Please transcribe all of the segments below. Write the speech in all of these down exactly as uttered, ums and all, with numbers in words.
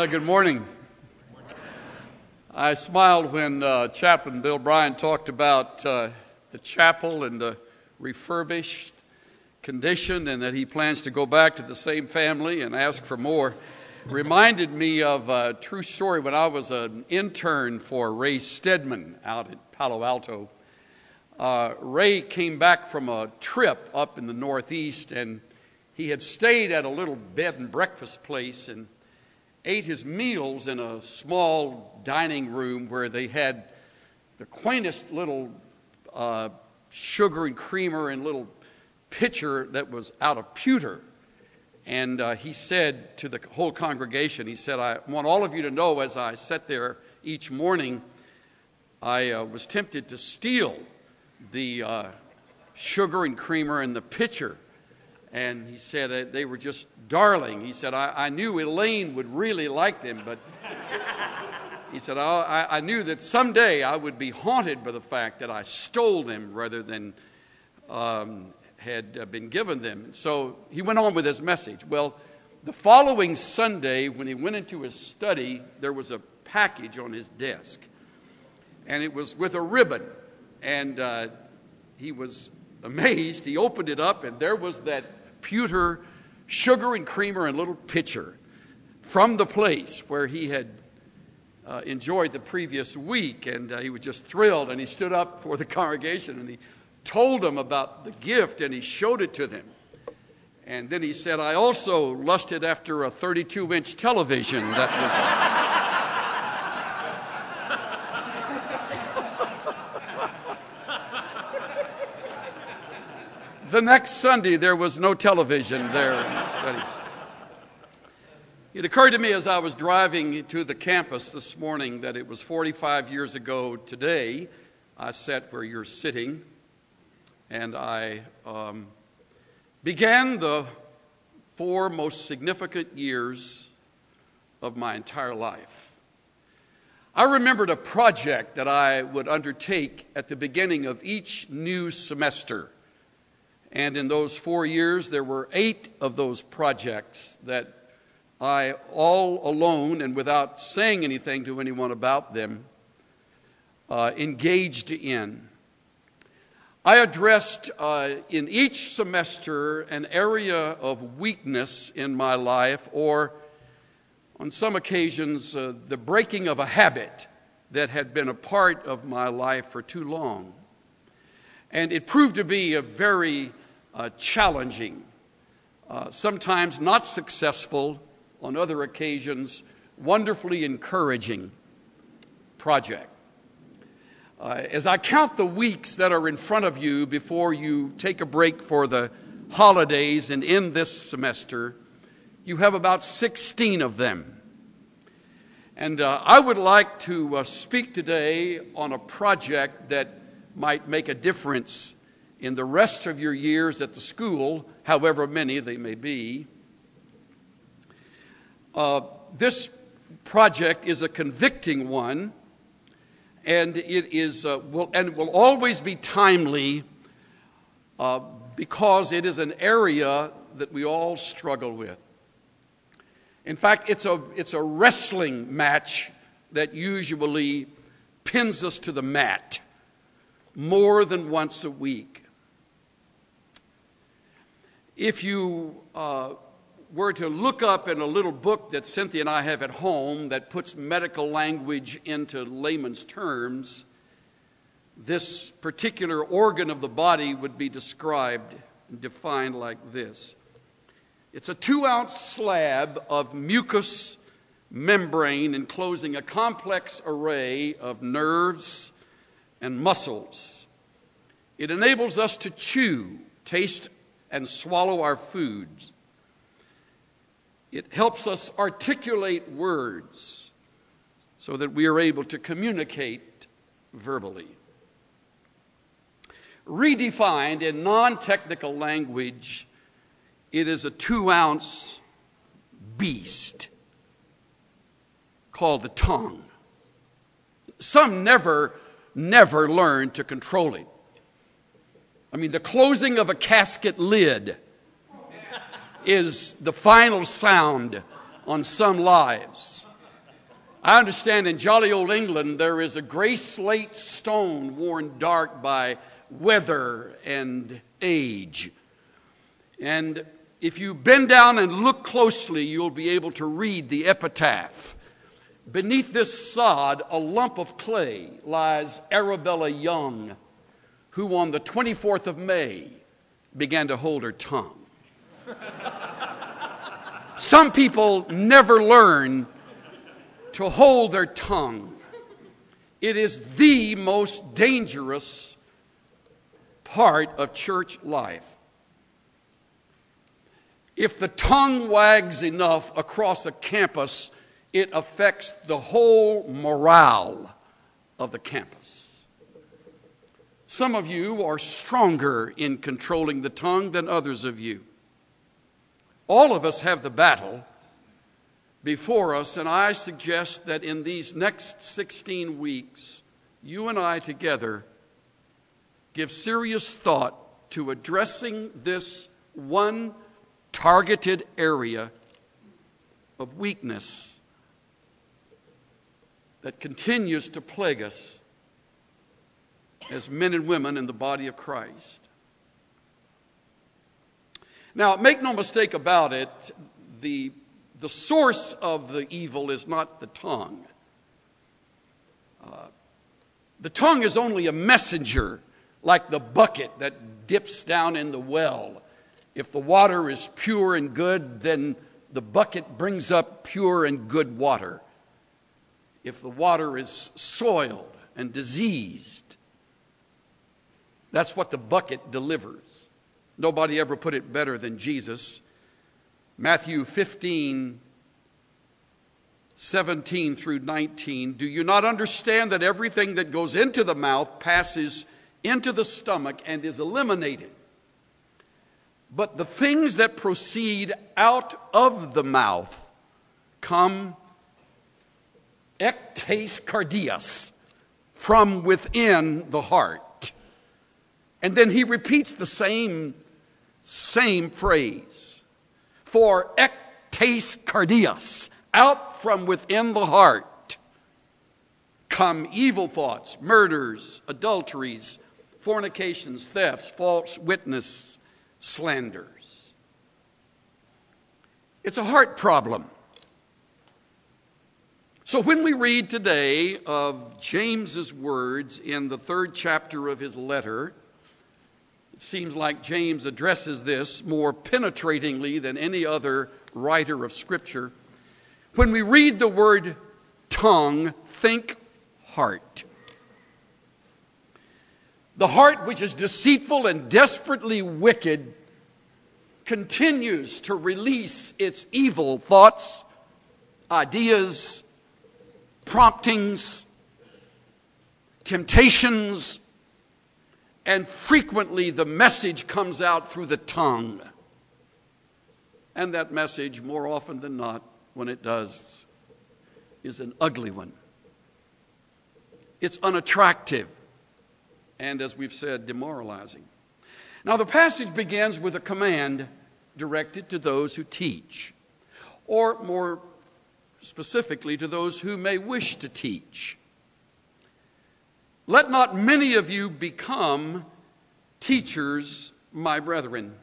Uh, good morning. I smiled when uh, Chaplain Bill Bryan talked about uh, the chapel and the refurbished condition and that he plans to go back to the same family and ask for more. Reminded me of a true story when I was an intern for Ray Stedman out at Palo Alto. Uh, Ray came back from a trip up in the Northeast, and he had stayed at a little bed and breakfast place and ate his meals in a small dining room where they had the quaintest little uh, sugar and creamer and little pitcher that was out of pewter. And uh, he said to the whole congregation, he said, I want all of you to know as I sat there each morning, I uh, was tempted to steal the uh, sugar and creamer and the pitcher. And he said uh, they were just darling. He said, I, I knew Elaine would really like them, but he said, I, I knew that someday I would be haunted by the fact that I stole them rather than um, had uh, been given them. And so he went on with his message. Well, the following Sunday, when he went into his study, there was a package on his desk. And it was with a ribbon. And uh, he was amazed. He opened it up, and there was that pewter sugar and creamer and little pitcher from the place where he had uh, enjoyed the previous week. And uh, he was just thrilled. And he stood up for the congregation, and he told them about the gift, and he showed it to them. And then he said, I also lusted after a thirty-two inch television that was... The next Sunday, there was no television there in the study. It occurred to me as I was driving to the campus this morning that it was forty-five years ago today. I sat where you're sitting, and I um, began the four most significant years of my entire life. I remembered a project that I would undertake at the beginning of each new semester. And in those four years, there were eight of those projects that I, all alone and without saying anything to anyone about them, uh, engaged in. I addressed uh, in each semester an area of weakness in my life, or on some occasions, uh, the breaking of a habit that had been a part of my life for too long. And it proved to be a very uh, challenging, uh, sometimes not successful, on other occasions, wonderfully encouraging project. Uh, as I count the weeks that are in front of you before you take a break for the holidays and end this semester, you have about sixteen of them. And uh, I would like to uh, speak today on a project that might make a difference in the rest of your years at the school, however many they may be. Uh, this project is a convicting one, and it is uh, will and will always be timely uh, because it is an area that we all struggle with. In fact, it's a it's a wrestling match that usually pins us to the mat more than once a week. If you uh, were to look up in a little book that Cynthia and I have at home that puts medical language into layman's terms, this particular organ of the body would be described and defined like this. It's a two-ounce slab of mucous membrane enclosing a complex array of nerves and muscles. It enables us to chew, taste, and swallow our foods. It helps us articulate words so that we are able to communicate verbally. Redefined in non-technical language, it is a two-ounce beast called the tongue. Some never, never learn to control it. I mean, the closing of a casket lid is the final sound on some lives. I understand in jolly old England there is a gray slate stone worn dark by weather and age. And if you bend down and look closely, you'll be able to read the epitaph. Beneath this sod, a lump of clay, lies Arabella Young, who on the twenty-fourth of May began to hold her tongue. Some people never learn to hold their tongue. It is the most dangerous part of church life. If the tongue wags enough across a campus, it affects the whole morale of the campus. Some of you are stronger in controlling the tongue than others of you. All of us have the battle before us, and I suggest that in these next sixteen weeks, you and I together give serious thought to addressing this one targeted area of weakness that continues to plague us as men and women in the body of Christ. Now, make no mistake about it, the, the source of the evil is not the tongue. Uh, the tongue is only a messenger, like the bucket that dips down in the well. If the water is pure and good, then the bucket brings up pure and good water. If the water is soiled and diseased, that's what the bucket delivers. Nobody ever put it better than Jesus. Matthew fifteen, seventeen through nineteen. Do you not understand that everything that goes into the mouth passes into the stomach and is eliminated? But the things that proceed out of the mouth come ectes cardias, from within the heart. And then he repeats the same, same phrase. For ectes cardias, out from within the heart, come evil thoughts, murders, adulteries, fornications, thefts, false witness, slanders. It's a heart problem. So when we read today of James's words in the third chapter of his letter, it seems like James addresses this more penetratingly than any other writer of Scripture. When we read the word tongue, think heart. The heart, which is deceitful and desperately wicked, continues to release its evil thoughts, ideas, promptings, temptations, and frequently the message comes out through the tongue. And that message, more often than not, when it does, is an ugly one. It's unattractive, and as we've said, demoralizing. Now, the passage begins with a command directed to those who teach, or more specifically to those who may wish to teach. Let not many of you become teachers, my brethren,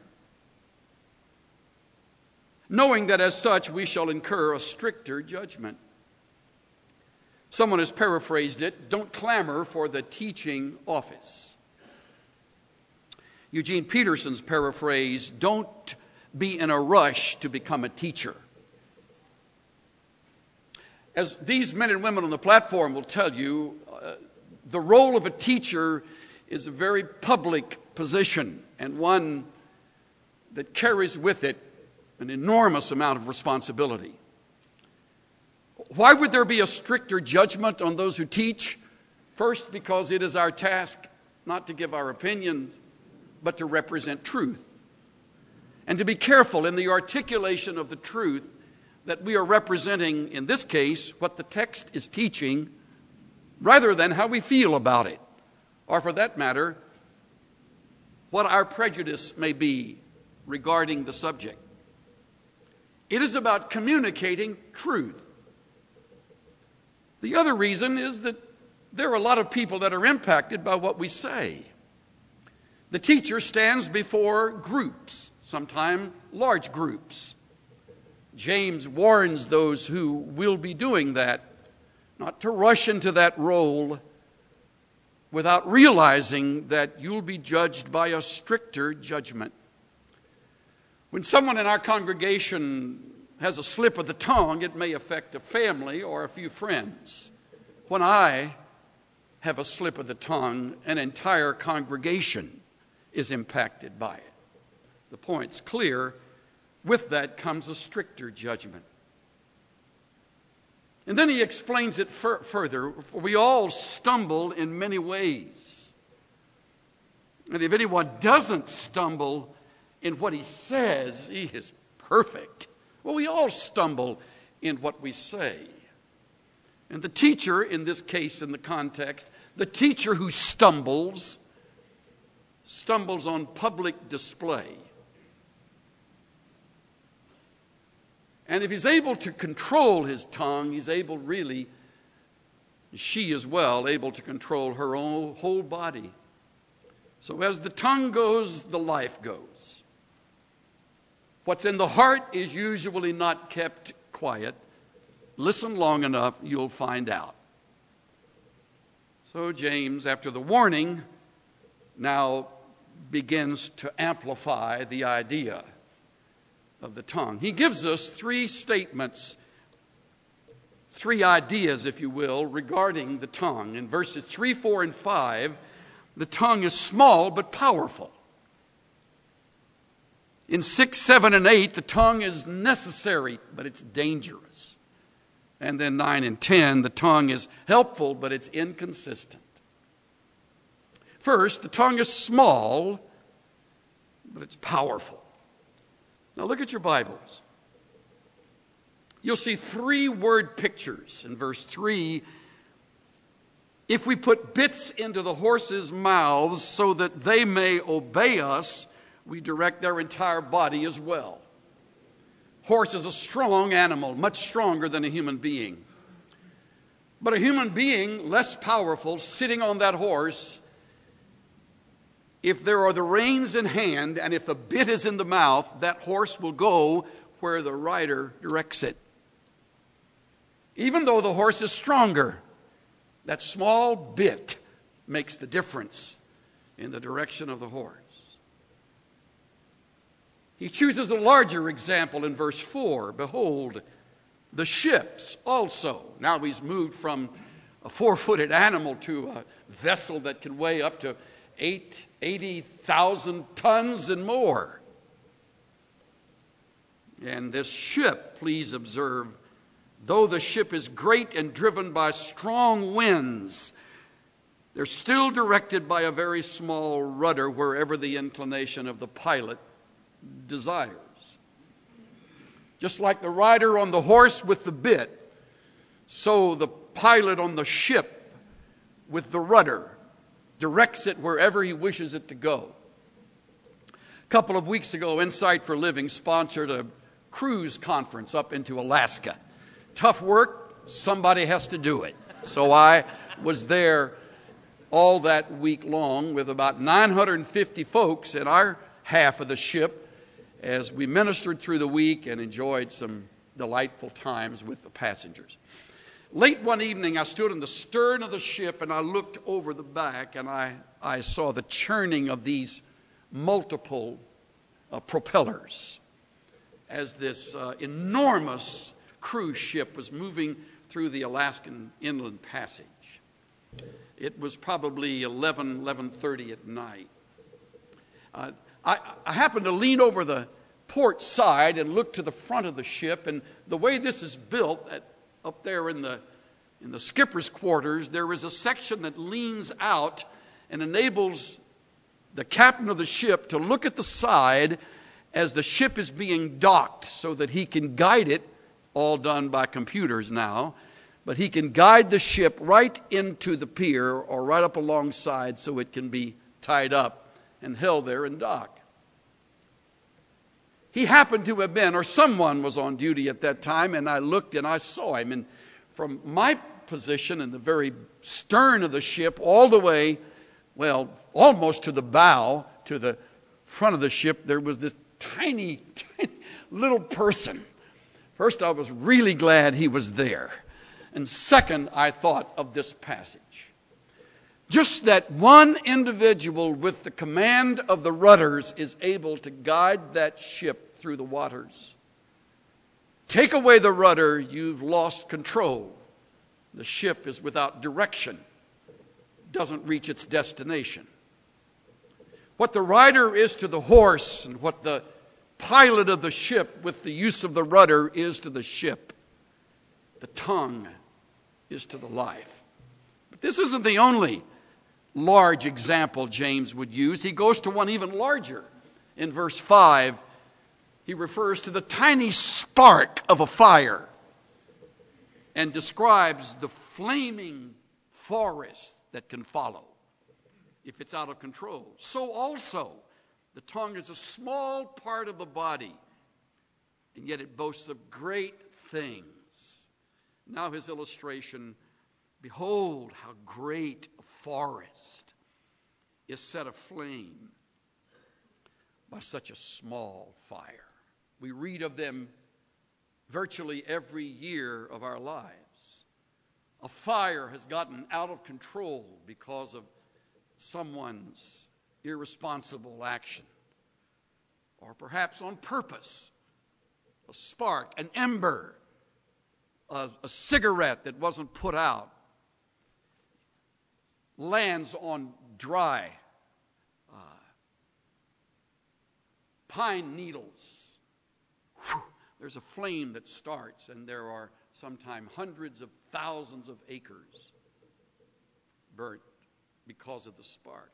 knowing that as such we shall incur a stricter judgment. Someone has paraphrased it, don't clamor for the teaching office. Eugene Peterson's paraphrase, don't be in a rush to become a teacher. As these men and women on the platform will tell you, uh, the role of a teacher is a very public position and one that carries with it an enormous amount of responsibility. Why would there be a stricter judgment on those who teach? First, because it is our task not to give our opinions, but to represent truth. And to be careful in the articulation of the truth that we are representing, in this case, what the text is teaching, rather than how we feel about it, or for that matter, what our prejudice may be regarding the subject. It is about communicating truth. The other reason is that there are a lot of people that are impacted by what we say. The teacher stands before groups, sometimes large groups. James warns those who will be doing that not to rush into that role without realizing that you'll be judged by a stricter judgment. When someone in our congregation has a slip of the tongue, it may affect a family or a few friends. When I have a slip of the tongue, an entire congregation is impacted by it. The point's clear. With that comes a stricter judgment. And then he explains it fur- further. For we all stumble in many ways. And if anyone doesn't stumble in what he says, he is perfect. Well, we all stumble in what we say. And the teacher, in this case, in the context, the teacher who stumbles, stumbles on public display. And if he's able to control his tongue, he's able really, she as well, able to control her own whole body. So as the tongue goes, the life goes. What's in the heart is usually not kept quiet. Listen long enough, you'll find out. So James, after the warning, now begins to amplify the idea of the tongue. He gives us three statements, three ideas, if you will, regarding the tongue. In verses three, four, and five, the tongue is small but powerful. In six, seven, and eight, the tongue is necessary, but it's dangerous. And then nine and ten, the tongue is helpful, but it's inconsistent. First, the tongue is small, but it's powerful. Now look at your Bibles. You'll see three word pictures in verse three. If we put bits into the horses' mouths so that they may obey us, we direct their entire body as well. Horse is a strong animal, much stronger than a human being. But a human being, less powerful, sitting on that horse, if there are the reins in hand and if the bit is in the mouth, that horse will go where the rider directs it. Even though the horse is stronger, that small bit makes the difference in the direction of the horse. He chooses a larger example in verse four. Behold, the ships also. Now he's moved from a four-footed animal to a vessel that can weigh up to eight, eighty thousand tons and more. And this ship, please observe, though the ship is great and driven by strong winds, they're still directed by a very small rudder wherever the inclination of the pilot desires. Just like the rider on the horse with the bit, so the pilot on the ship with the rudder directs it wherever he wishes it to go. A couple of weeks ago, Insight for Living sponsored a cruise conference up into Alaska. Tough work, somebody has to do it. So I was there all that week long with about nine hundred fifty folks in our half of the ship as we ministered through the week and enjoyed some delightful times with the passengers. Late one evening, I stood in the stern of the ship and I looked over the back and I, I saw the churning of these multiple uh, propellers as this uh, enormous cruise ship was moving through the Alaskan Inland Passage. It was probably eleven, eleven thirty at night. Uh, I, I happened to lean over the port side and look to the front of the ship, and the way this is built, at, up there in the in the skipper's quarters, there is a section that leans out and enables the captain of the ship to look at the side as the ship is being docked so that he can guide it, all done by computers now, but he can guide the ship right into the pier or right up alongside so it can be tied up and held there and docked. He happened to have been, or someone was on duty at that time, and I looked and I saw him. And from my position in the very stern of the ship, all the way, well, almost to the bow, to the front of the ship, there was this tiny, tiny little person. First, I was really glad he was there. And second, I thought of this passage. Just that one individual with the command of the rudders is able to guide that ship through the waters. Take away the rudder, you've lost control. The ship is without direction, doesn't reach its destination. What the rider is to the horse and what the pilot of the ship with the use of the rudder is to the ship, the tongue is to the life. But this isn't the only large example James would use. He goes to one even larger. In verse five, he refers to the tiny spark of a fire and describes the flaming forest that can follow if it's out of control. So also, the tongue is a small part of the body, and yet it boasts of great things. Now his illustration, behold how great a forest is set aflame by such a small fire. We read of them virtually every year of our lives. A fire has gotten out of control because of someone's irresponsible action, or perhaps on purpose. A spark, an ember, a, a cigarette that wasn't put out lands on dry uh, pine needles. Whew. There's a flame that starts, and there are sometimes hundreds of thousands of acres burnt because of the spark.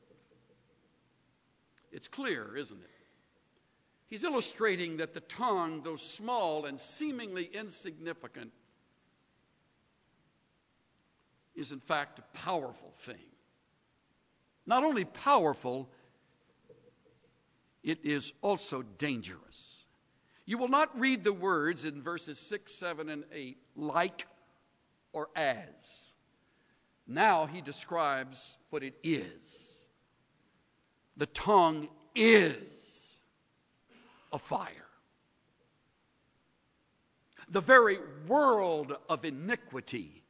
It's clear, isn't it? He's illustrating that the tongue, though small and seemingly insignificant, is in fact a powerful thing. Not only powerful, it is also dangerous. You will not read the words in verses six, seven, and eight, like or as. Now he describes what it is. The tongue is a fire. The very world of iniquity.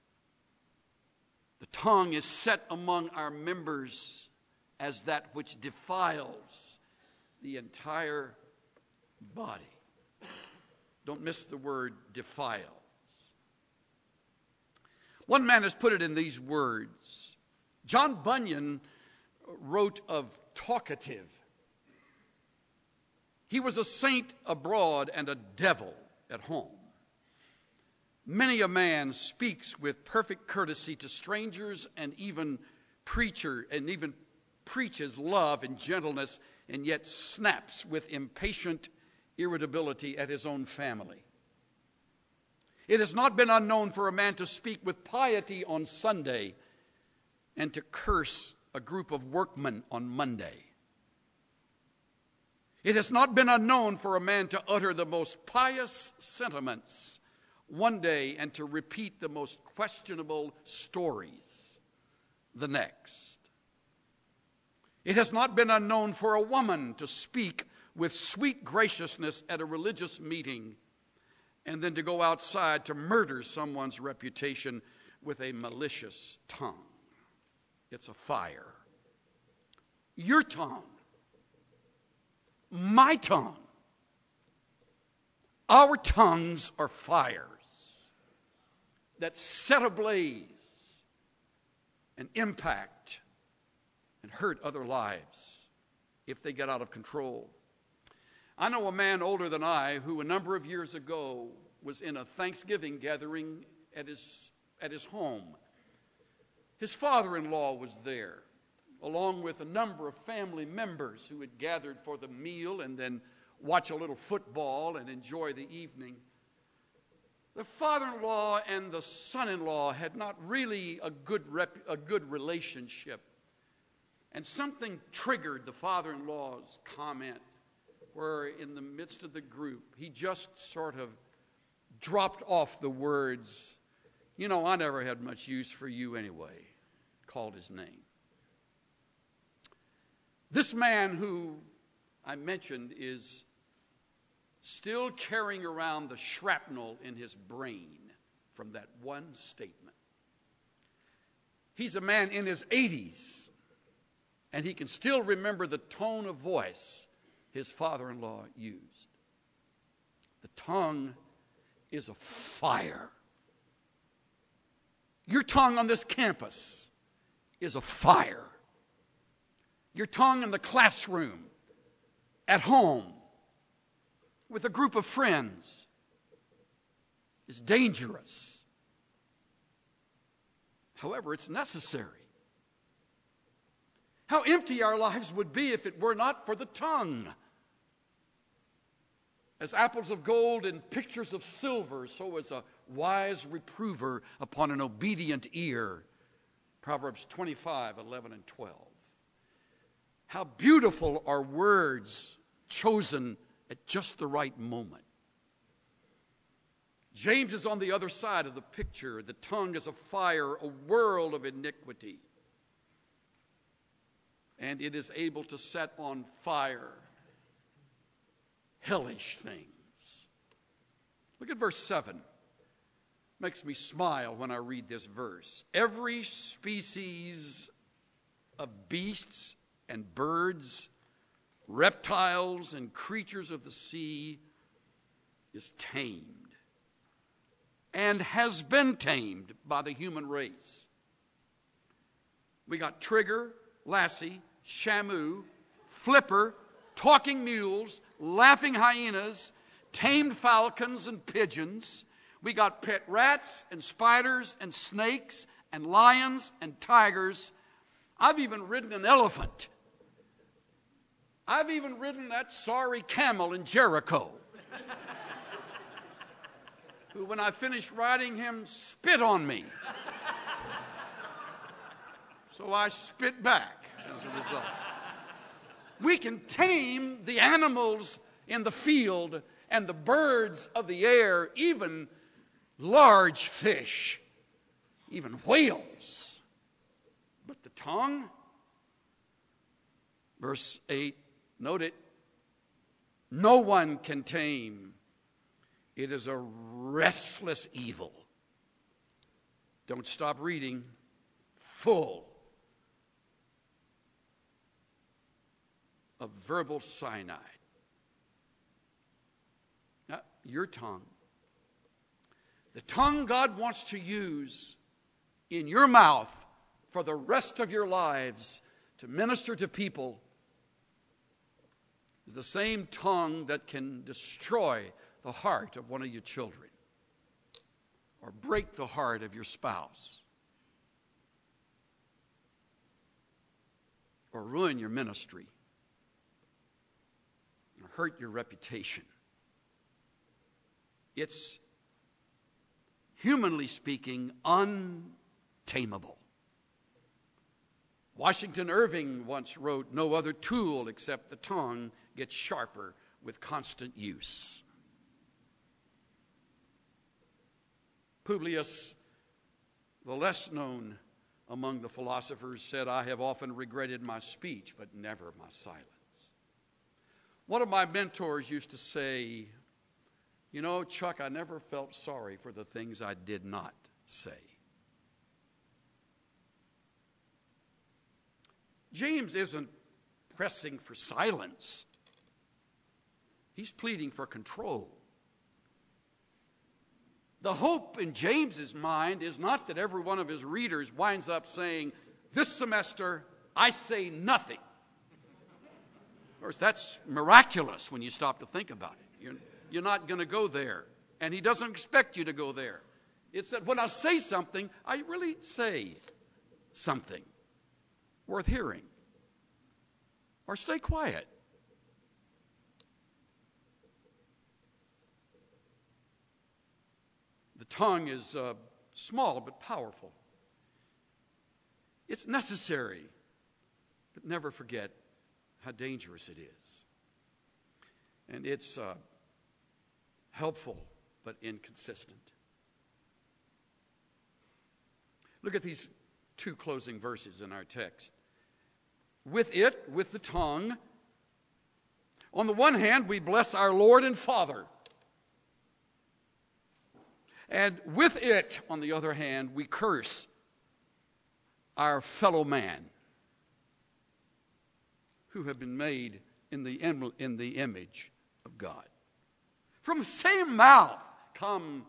The tongue is set among our members as that which defiles the entire body. Don't miss the word defiles. One man has put it in these words. John Bunyan wrote of talkative. He was a saint abroad and a devil at home. Many a man speaks with perfect courtesy to strangers and even preacher and even preaches love and gentleness, and yet snaps with impatient irritability at his own family. It has not been unknown for a man to speak with piety on Sunday and to curse a group of workmen on Monday. It has not been unknown for a man to utter the most pious sentiments one day and to repeat the most questionable stories the next. It has not been unknown for a woman to speak with sweet graciousness at a religious meeting and then to go outside to murder someone's reputation with a malicious tongue. It's a fire. Your tongue, my tongue, our tongues are fires that set ablaze and impact and hurt other lives if they get out of control. I know a man older than I who a number of years ago was in a Thanksgiving gathering at his, at his home. His father-in-law was there, along with a number of family members who had gathered for the meal and then watch a little football and enjoy the evening. The father-in-law and the son-in-law had not really a good rep, a good relationship. And something triggered the father-in-law's comment where in the midst of the group, he just sort of dropped off the words, You know, I never had much use for you anyway. Called his name. This man who I mentioned is still carrying around the shrapnel in his brain from that one statement. He's a man in his eighties, and he can still remember the tone of voice his father-in-law used. The tongue is a fire. Your tongue on this campus is a fire. Your tongue in the classroom, at home, with a group of friends, is dangerous. However, it's necessary. How empty our lives would be if it were not for the tongue. As apples of gold and pictures of silver, so is a wise reprover upon an obedient ear. Proverbs twenty-five, eleven and twelve. How beautiful are words chosen at just the right moment. James is on the other side of the picture. The tongue is a fire, a world of iniquity. And it is able to set on fire hellish things. Look at verse seven. Makes me smile when I read this verse. Every species of beasts and birds, reptiles and creatures of the sea is tamed and has been tamed by the human race. We got Trigger, Lassie, Shamu, Flipper, talking mules, laughing hyenas, tamed falcons and pigeons. We got pet rats and spiders and snakes and lions and tigers. I've even ridden an elephant. I've even ridden that sorry camel in Jericho, who, when I finished riding him, spit on me. So I spit back as a result. We can tame the animals in the field and the birds of the air, even large fish, even whales. But the tongue, verse eight, note it, no one can tame. It is a restless evil. Don't stop reading. Full of verbal cyanide. Now, your tongue, the tongue God wants to use in your mouth for the rest of your lives to minister to people, is the same tongue that can destroy the heart of one of your children or break the heart of your spouse or ruin your ministry or hurt your reputation. It's, humanly speaking, untamable. Washington Irving once wrote, "No other tool except the tongue gets sharper with constant use." Publius, the less known among the philosophers, said, "I have often regretted my speech, but never my silence." One of my mentors used to say, "You know, Chuck, I never felt sorry for the things I did not say." James isn't pressing for silence. He's pleading for control. The hope in James's mind is not that every one of his readers winds up saying, "This semester, I say nothing." Of course, that's miraculous when you stop to think about it. You're, you're not going to go there. And he doesn't expect you to go there. It's that when I say something, I really say something worth hearing. Or stay quiet. The tongue is uh, small but powerful. It's necessary, but never forget how dangerous it is. And it's uh, helpful but inconsistent. Look at these two closing verses in our text. With it, with the tongue, on the one hand, we bless our Lord and Father. And with it, on the other hand, we curse our fellow man who have been made in the, in the image of God. From the same mouth come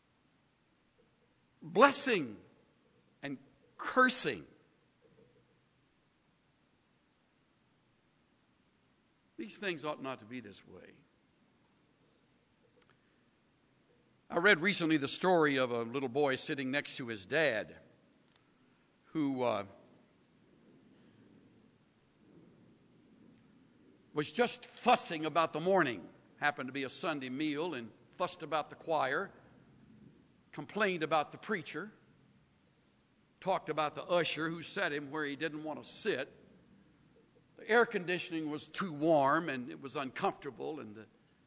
blessing and cursing. These things ought not to be this way. I read recently the story of a little boy sitting next to his dad who uh, was just fussing about the morning. Happened to be a Sunday meal, and fussed about the choir, complained about the preacher, talked about the usher who set him where he didn't want to sit. The air conditioning was too warm and it was uncomfortable, and the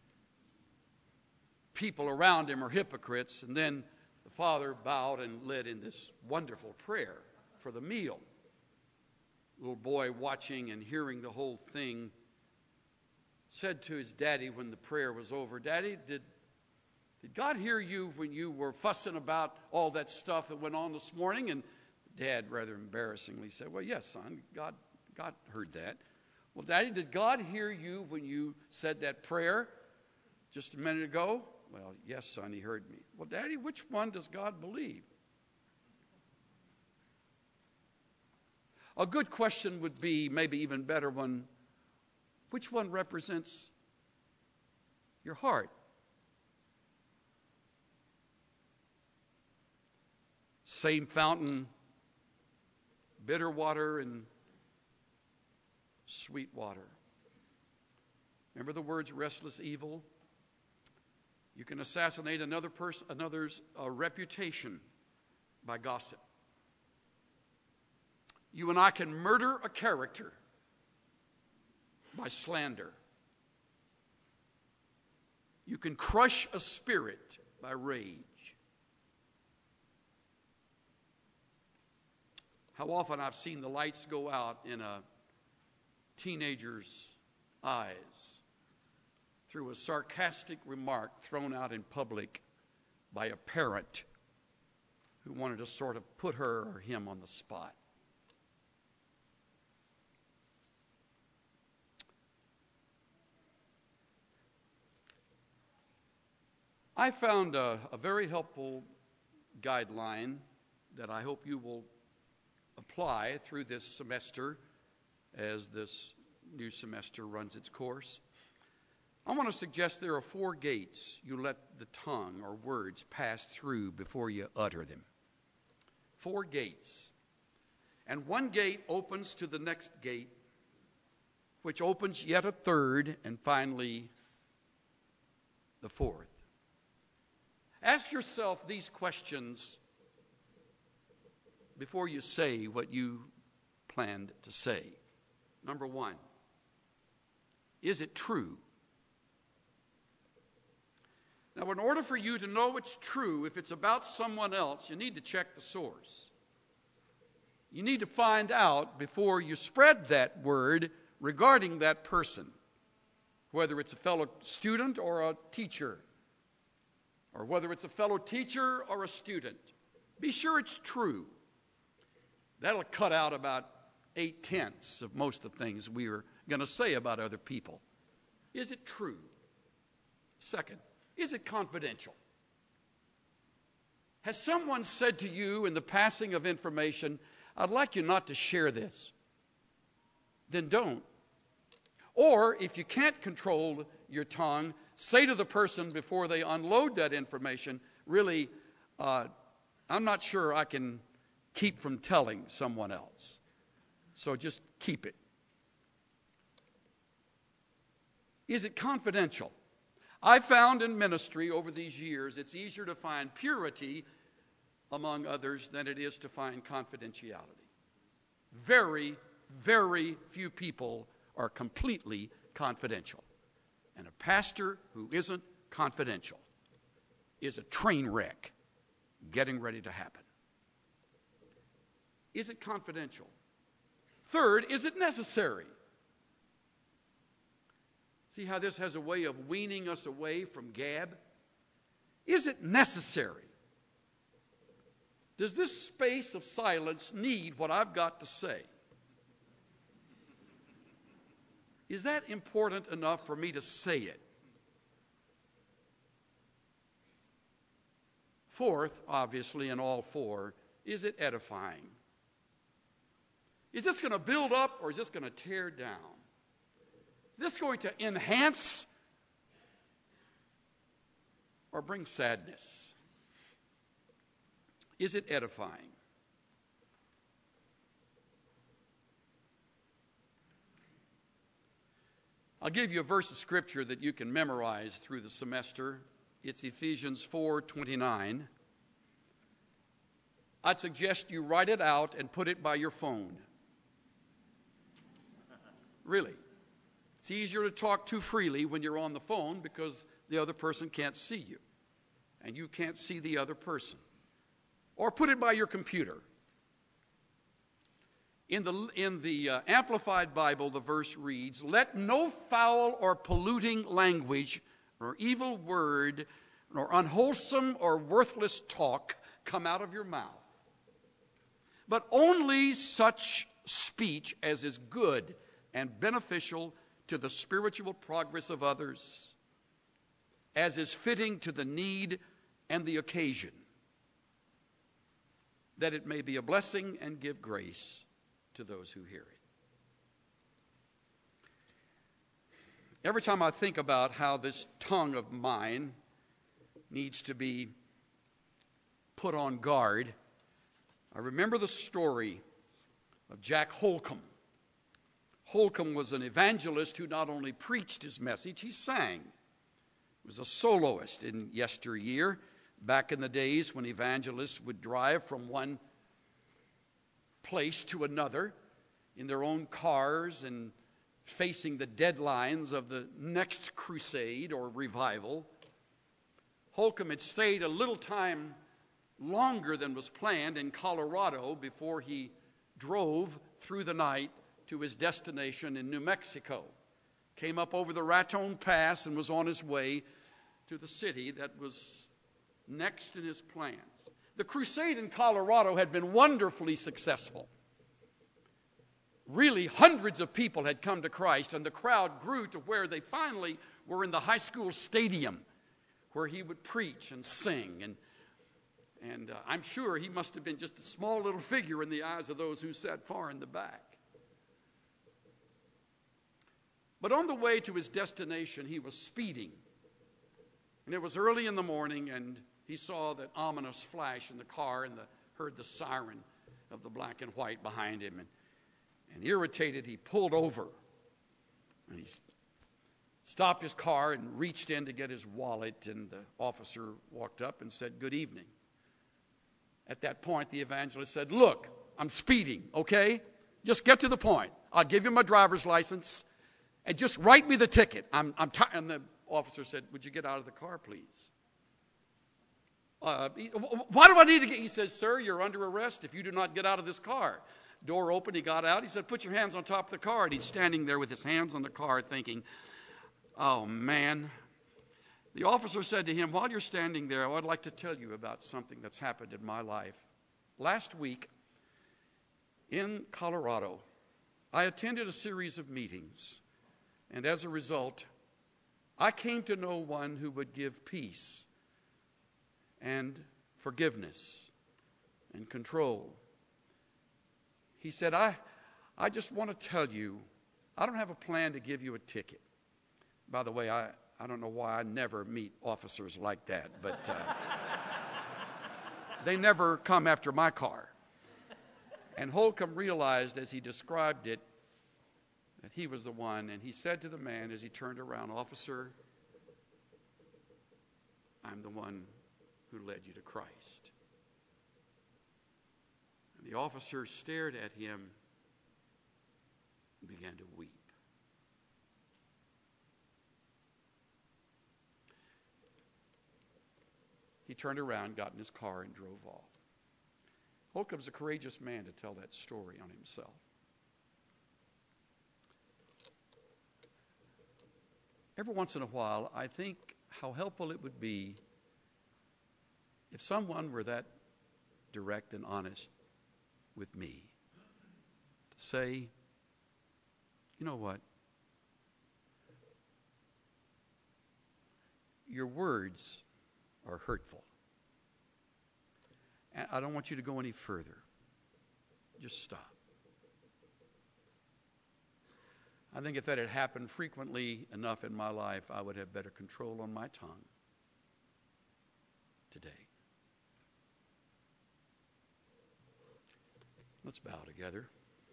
people around him are hypocrites. And then the father bowed and led in this wonderful prayer for the meal. Little boy, watching and hearing the whole thing, said to his daddy when the prayer was over, "Daddy, did, did God hear you when you were fussing about all that stuff that went on this morning?" And Dad, rather embarrassingly, said, "Well, yes, son, God God heard that." "Well, Daddy, did God hear you when you said that prayer just a minute ago?" "Well, yes, son, he heard me." "Well, Daddy, which one does God believe?" A good question would be, maybe even better one, which one represents your heart? Same fountain, bitter water and sweet water. Remember the words restless evil? You can assassinate another person, another's uh, reputation by gossip. You and I can murder a character by slander. You can crush a spirit by rage. How often I've seen the lights go out in a teenager's eyes through a sarcastic remark thrown out in public by a parent who wanted to sort of put her or him on the spot. I found a, a very helpful guideline that I hope you will apply through this semester as this new semester runs its course. I want to suggest there are four gates you let the tongue or words pass through before you utter them. Four gates. And one gate opens to the next gate, which opens yet a third, and finally the fourth. Ask yourself these questions before you say what you planned to say. Number one, is it true? Now, in order for you to know it's true, if it's about someone else, you need to check the source. You need to find out before you spread that word regarding that person, whether it's a fellow student or a teacher, or whether it's a fellow teacher or a student. Be sure it's true. That'll cut out about eight-tenths of most of the things we are going to say about other people. Is it true? Second, is it confidential? Has someone said to you in the passing of information, "I'd like you not to share this"? Then don't. Or if you can't control your tongue, say to the person before they unload that information, really, uh, I'm not sure I can keep from telling someone else. So just keep it. Is it confidential? I found in ministry over these years, it's easier to find purity among others than it is to find confidentiality. Very, very few people are completely confidential. And a pastor who isn't confidential is a train wreck getting ready to happen. Is it confidential? Third, is it necessary? See how this has a way of weaning us away from gab? Is it necessary? Does this space of silence need what I've got to say? Is that important enough for me to say it? Fourth, obviously, in all four, is it edifying? Is this going to build up or is this going to tear down? Is this going to enhance or bring sadness? Is it edifying? I'll give you a verse of scripture that you can memorize through the semester. It's Ephesians four twenty-nine. I'd suggest you write it out and put it by your phone. Really. It's easier to talk too freely when you're on the phone because the other person can't see you and you can't see the other person. Or put it by your computer. In the, in the uh, Amplified Bible, the verse reads, "Let no foul or polluting language or evil word nor unwholesome or worthless talk come out of your mouth, but only such speech as is good and beneficial to the spiritual progress of others, as is fitting to the need and the occasion, that it may be a blessing and give grace to those who hear it." Every time I think about how this tongue of mine needs to be put on guard, I remember the story of Jack Holcomb. Holcomb was an evangelist who not only preached his message, he sang. He was a soloist in yesteryear, back in the days when evangelists would drive from one place to another in their own cars and facing the deadlines of the next crusade or revival. Holcomb had stayed a little time longer than was planned in Colorado before he drove through the night to his destination in New Mexico. Came up over the Raton Pass and was on his way to the city that was next in his plans. The crusade in Colorado had been wonderfully successful. Really, hundreds of people had come to Christ, and the crowd grew to where they finally were in the high school stadium where he would preach and sing. And, and uh, I'm sure he must have been just a small little figure in the eyes of those who sat far in the back. But on the way to his destination, he was speeding. And it was early in the morning, and he saw that ominous flash in the car and the, heard the siren of the black and white behind him. And, and irritated, he pulled over. And he stopped his car and reached in to get his wallet, and the officer walked up and said, "Good evening." At that point, the evangelist said, "Look, I'm speeding, okay? Just get to the point. I'll give you my driver's license. And just write me the ticket. I'm, I'm tired." And the officer said, "Would you get out of the car, please?" Uh, he, "Why do I need to get?" He says, "Sir, you're under arrest if you do not get out of this car." Door opened, he got out. He said, "Put your hands on top of the car." And he's standing there with his hands on the car thinking, oh, man. The officer said to him, "While you're standing there, I'd like to tell you about something that's happened in my life. Last week in Colorado, I attended a series of meetings. And as a result, I came to know one who would give peace and forgiveness and control. He said, I, I just want to tell you, I don't have a plan to give you a ticket." By the way, I, I don't know why I never meet officers like that, but uh, they never come after my car. And Holcomb realized as he described it that he was the one, and he said to the man as he turned around, "Officer, I'm the one who led you to Christ." And the officer stared at him and began to weep. He turned around, got in his car, and drove off. Holcomb's a courageous man to tell that story on himself. Every once in a while, I think how helpful it would be if someone were that direct and honest with me to say, you know what? Your words are hurtful. And I don't want you to go any further. Just stop. I think if that had happened frequently enough in my life, I would have better control on my tongue today. Let's bow together.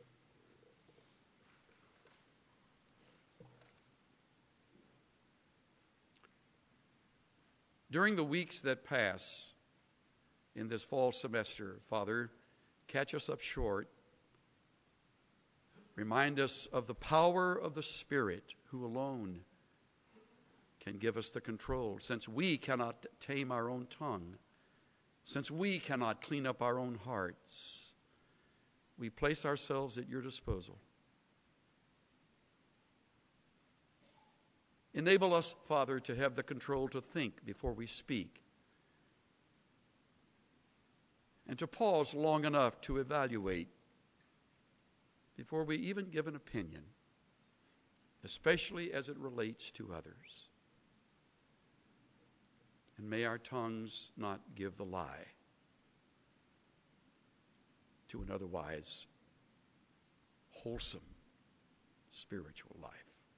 During the weeks that pass in this fall semester, Father, catch us up short. Remind us of the power of the Spirit, who alone can give us the control. Since we cannot tame our own tongue, since we cannot clean up our own hearts, we place ourselves at your disposal. Enable us, Father, to have the control to think before we speak, and to pause long enough to evaluate before we even give an opinion, especially as it relates to others. And may our tongues not give the lie to an otherwise wholesome spiritual life.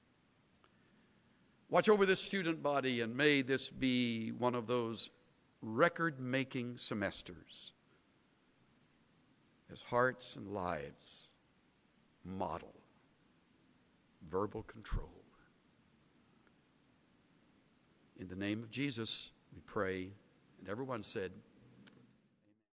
Watch over this student body, and may this be one of those record-making semesters as hearts and lives model verbal control. In the name of Jesus, we pray, and everyone said,